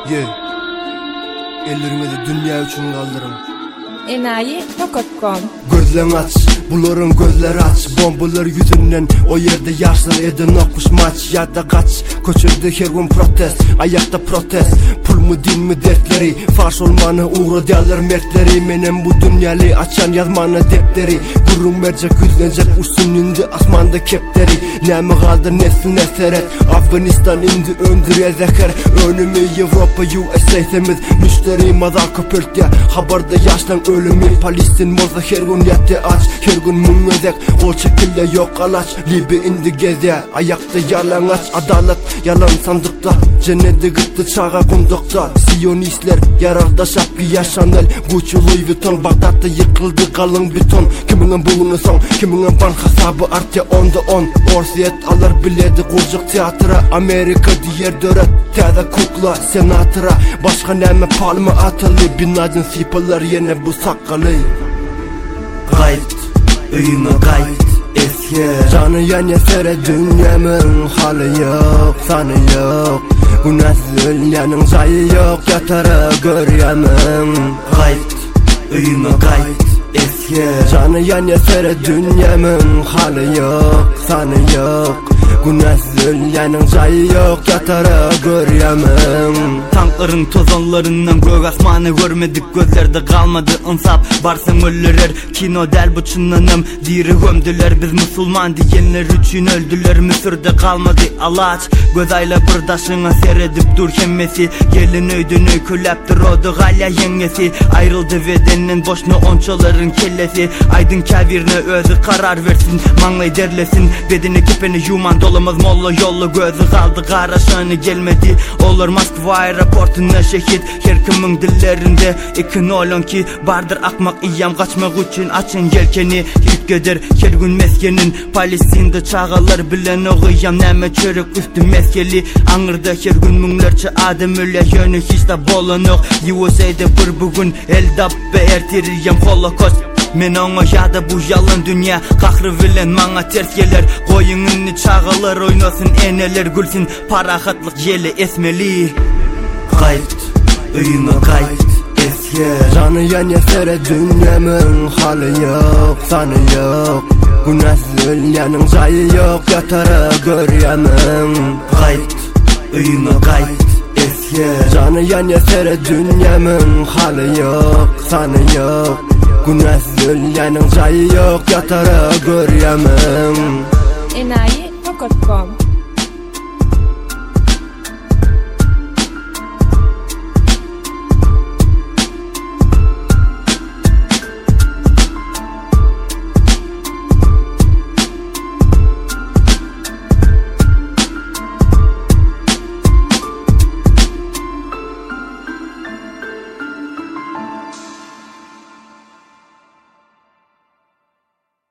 Ellerine dünya üçün kaldırın. Enayi.com Gözlerini aç, buların gözleri aç. Bombalar yüzünden o yerde yaşlar edin okmuş maç. Ya da kaç, köçürdü her gün protest. Ayakta protest, pul mu din mi dertleri. Fars olmanı uğra derler mertleri. Menem bu dünyalı açan yazmanı defteri. Gurrum mercek yüzlenecek uçsun indi asmanda kepleri. Nemi kaldı nesil neseret. Afganistan indi öndüre zeker. Önümü Avrupa USA temiz. Müşteri mazal köpürtü. Haberda yaşlan ölümü. Palestin moza her gün yetti aç. Her gün mum özek. O şekilde yok alaç. Libi indi geze. Ayakta yalan aç. Adalet yalan sandıkta. Cenneti gitti çağa kundukta. Siyonistler yararda şapkı yaşanel. Gucci Louis Vuitton. Bagdad'da yıkıldı kalın beton. Kiminin bulunu son, kiminin bank hesabı artı 10'da 10. Orsiyet alır biledi kurcuk tiyatra. Amerika diğer döret teze kukla senatıra. Başka neme palma atılı. Binadın sipalar yine bu sakalı. Kayıt, öyüne kayıt, eski Canı yan yesere dünyamın halı yok, sanı yok. Günahsız ölyanın sayı yok, yatara görüyemem. Kayıt, öyüne kayıt, eski Canı yan yesere dünyamın halı yok, sanı yok. Günahsız ölyanın sayı yok, yatara görüyemem. Tankların tozonlarından gök asmanı görmedik. Gözlerde kalmadı insaf. Varsın ölürler kino del buçunlanım. Diri gömdüler biz musulman diyenler üçün öldüler. Mısır'da kalmadı alaç. Göz ayla burdaşına seyredip dur kemmesi. Gelin öydünü küleptir odu galya yengesi. Ayrıldı bedenen boşna onçaların kellesi. Aydın kavirine özü karar versin. Manlay derlesin bedeni kipeni yuman dolamaz molla yollu. Gözü kaldı karaşanı gelmedi. Olur Moskva aeroportuna şehit. Her kimin dillerinde ikin olun ki bardır akmak iyam kaçmak için açın yelkeni. Yükgedir her gün meskenin. Palestin'de çağalar bilen oğuyam neme çörük üstü meskeli. Anırda her gün münlerce adam öyle yönü hiç de bolunuk. USA'da bir bugün eldap ve ertiriyem holocaust. Men ona yada bu yalan dünya kahrı bilen mana ters gelir. Koyununu çağalar oynasın eneler gülsün. Parahatlık yeli esmeli. Kayıt, öyüne kayıt, eski Canı yan yesere dünyamın halı yok, sanı yok. Günahsız ölyanın sayı yok, yatara görüyemem. Kayıt, öyüne kayıt, eski Canı yan yesere dünyamın halı yok, sanı yok. Günahsız ölyanın sayı yok, yatara görüyemem. Enayi.com